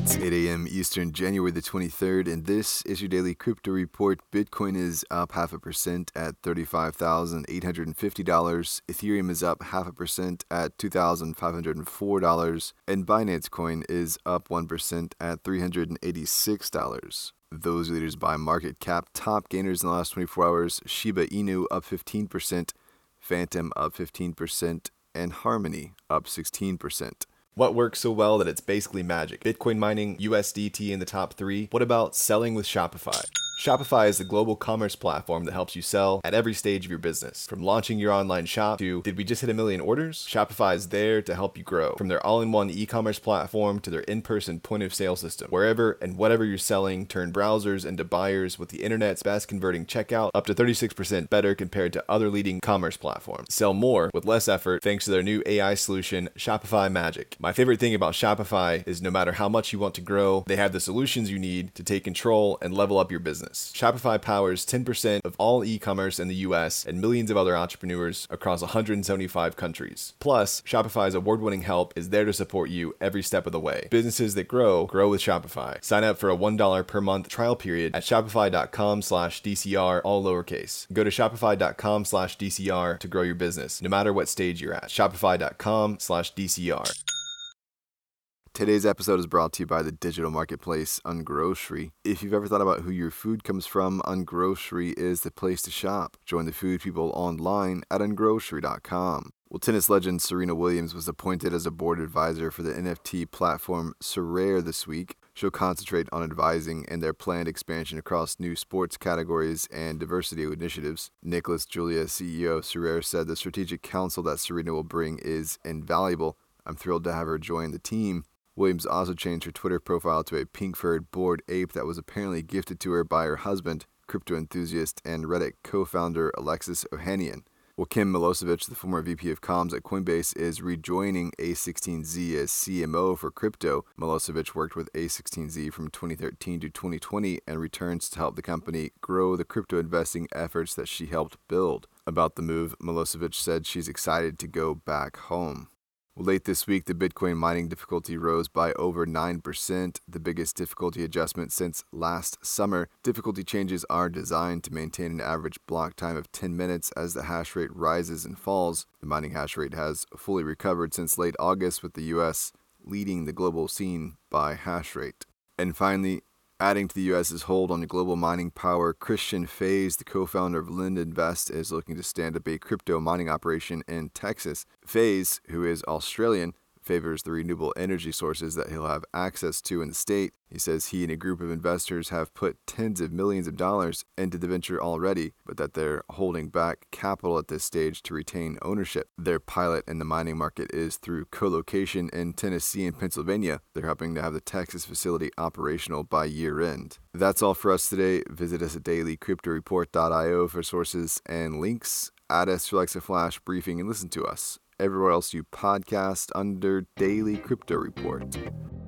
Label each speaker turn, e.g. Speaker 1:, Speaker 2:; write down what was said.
Speaker 1: It's 8 a.m. Eastern, January the 23rd, and this is your daily crypto report. Bitcoin is up 0.5% at $35,850. Ethereum is up 0.5% at $2,504. And Binance Coin is up 1% at $386. Those leaders by market cap. Top gainers in the last 24 hours, Shiba Inu up 15%, Phantom up 15%, and Harmony up 16%.
Speaker 2: What works so well that it's basically magic? Bitcoin mining, USDT in the top 3. What about selling with Shopify? Shopify is the global commerce platform that helps you sell at every stage of your business. From launching your online shop to, did we just hit 1 million orders? Shopify is there to help you grow. From their all-in-one e-commerce platform to their in-person point-of-sale system. Wherever and whatever you're selling, turn browsers into buyers with the internet's best converting checkout, up to 36% better compared to other leading commerce platforms. Sell more with less effort thanks to their new AI solution, Shopify Magic. My favorite thing about Shopify is no matter how much you want to grow, they have the solutions you need to take control and level up your business. Shopify powers 10% of all e-commerce in the US and millions of other entrepreneurs across 175 countries. Plus, Shopify's award-winning help is there to support you every step of the way. Businesses that grow with Shopify. Sign up for a $1 per month trial period at shopify.com/DCR, all lowercase. Go to shopify.com/DCR to grow your business, no matter what stage you're at. Shopify.com/DCR.
Speaker 1: Today's episode is brought to you by the digital marketplace Ungrocery. If you've ever thought about who your food comes from, Ungrocery is the place to shop. Join the food people online at ungrocery.com. Well, tennis legend Serena Williams was appointed as a board advisor for the NFT platform Sorare this week. She'll concentrate on advising in their planned expansion across new sports categories and diversity initiatives. Nicholas Julia, CEO of Sorare, said the strategic counsel that Serena will bring is invaluable. I'm thrilled to have her join the team. Williams also changed her Twitter profile to a pink-furred bored ape that was apparently gifted to her by her husband, crypto enthusiast and Reddit co-founder Alexis Ohanian. Well, Kim Milosevic, the former VP of Comms at Coinbase, is rejoining A16Z as CMO for crypto. Milosevic worked with A16Z from 2013 to 2020 and returns to help the company grow the crypto investing efforts that she helped build. About the move, Milosevic said she's excited to go back home. Well, late this week, the Bitcoin mining difficulty rose by over 9%, the biggest difficulty adjustment since last summer. Difficulty changes are designed to maintain an average block time of 10 minutes as the hash rate rises and falls. The mining hash rate has fully recovered since late August, with the U.S. leading the global scene by hash rate. And finally, adding to the U.S.'s hold on the global mining power, Christian Faze, the co-founder of Lind Invest, is looking to stand up a crypto mining operation in Texas. Faze, who is Australian, favors the renewable energy sources that he'll have access to in the state. He says he and a group of investors have put tens of millions of dollars into the venture already, but that they're holding back capital at this stage to retain ownership. Their pilot in the mining market is through co-location in Tennessee and Pennsylvania. They're hoping to have the Texas facility operational by year end. That's all for us today. Visit us at dailycryptoreport.io for sources and links. Add us to Alexa Flash Briefing and listen to us everywhere else you podcast under Daily Crypto Report.